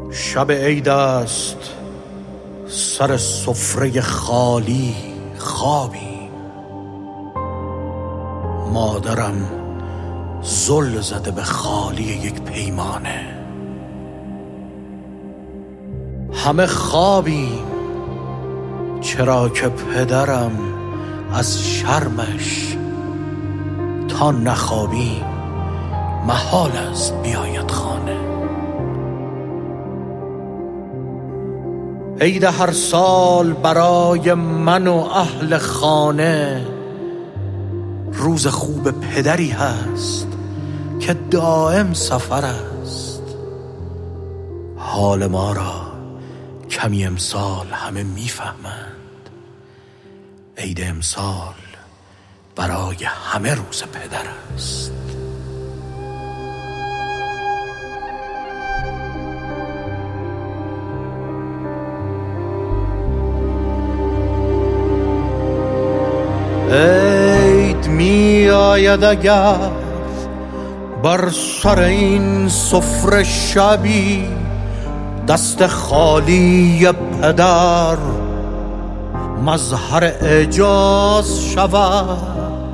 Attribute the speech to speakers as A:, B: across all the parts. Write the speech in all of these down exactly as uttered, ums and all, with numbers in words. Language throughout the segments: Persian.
A: شب عید است، سر سفره خالی خوابیم. مادرم زل زده به خالی یک پیمانه. همه خوابیم، چرا که پدرم از شرمش تا نخوابیم محال است بیاید خانه. عید هر سال برای من و اهل خانه روز خوب پدری هست که دائم سفر است. حال ما را کمی امسال همه میفهمند. عید امسال برای همه روز پدر است. عید می آید اگر بر سر این سفره شبی دست خالی پدر مظهر اعجاز شود.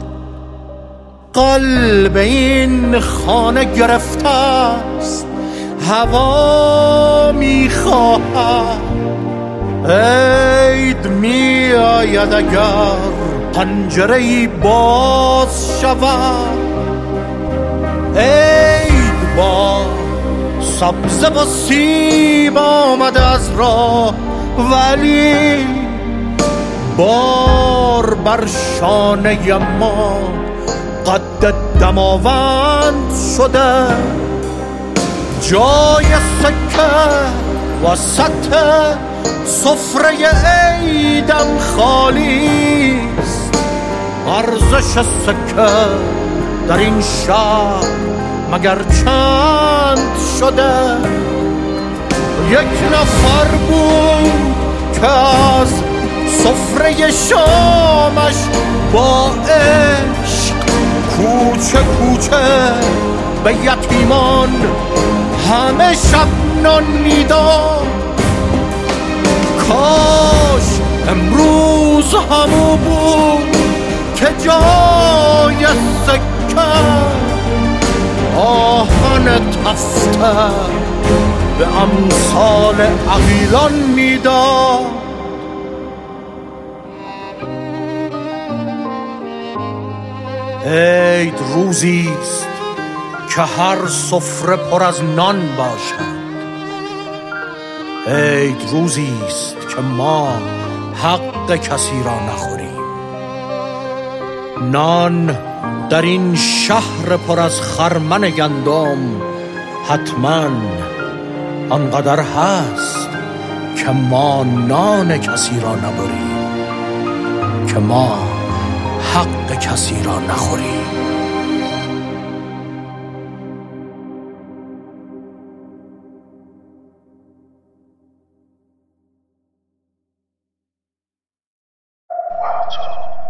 A: قلب این خانه گرفته است، هوا می خواهد. عید می آید اگر پنجره‌ای باز شود. عید با سبزه و سیب آمده از راه، ولی بار بر شانه ما قد دماوند شده. جای سکه وسط سفره عیدم خالی است. ارزش سکه در این شهر مگر چند شده؟ یک نفر بود که از سفره شامش با عشق کوچه کوچه به یتیمان همه شب نان میداد. کاش امروز همو بود که جای سکه آهن تفته به امثال عقیلان میداد. عید روزی است که هر سفره پر از نان باشد. عید روزی است که ما حق کسی را نخوریم. نان در این شهر پر از خرمن گندم حتما آنقدر هست که ما نان کسی را نبریم، که ما حق کسی را نخوریم.
B: Wow.